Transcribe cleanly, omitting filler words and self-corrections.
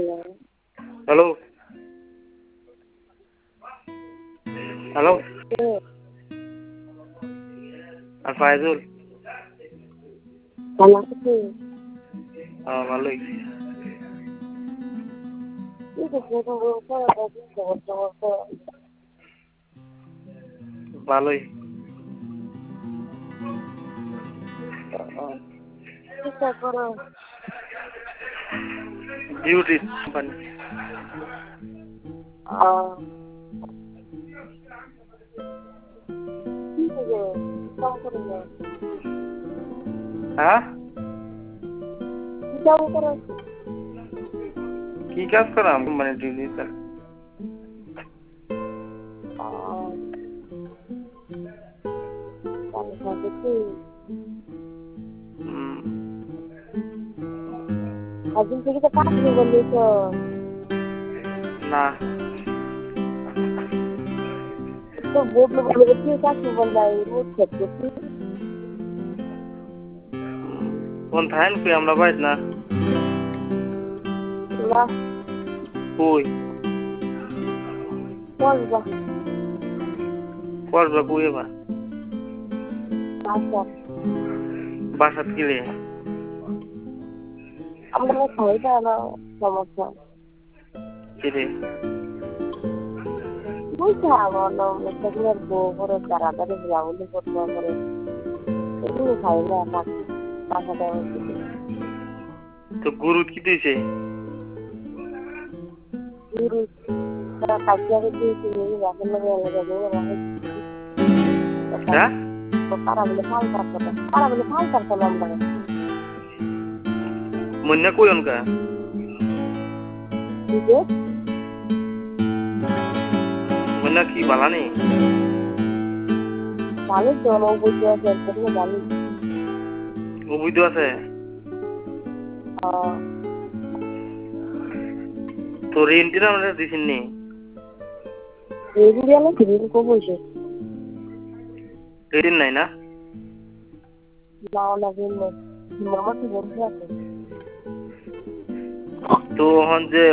hello hello আর ফায়জুল ভালোই ভালোই duty company হ্যাঁ কি কাজ করাম কোম্পানি ডিউটি স্যার না কোন থাকেন কই আমরা বাইর না কই করবা কই এবার বাসাত গেলে কিরে তো গুরু কি দিয়েছে মন্যা কই অনকা মন্যা কি বালা নেই অবৈধ আছে তো রেন্টিনা আমরা দিছেন নি রেন্ট নাই না তো হন যে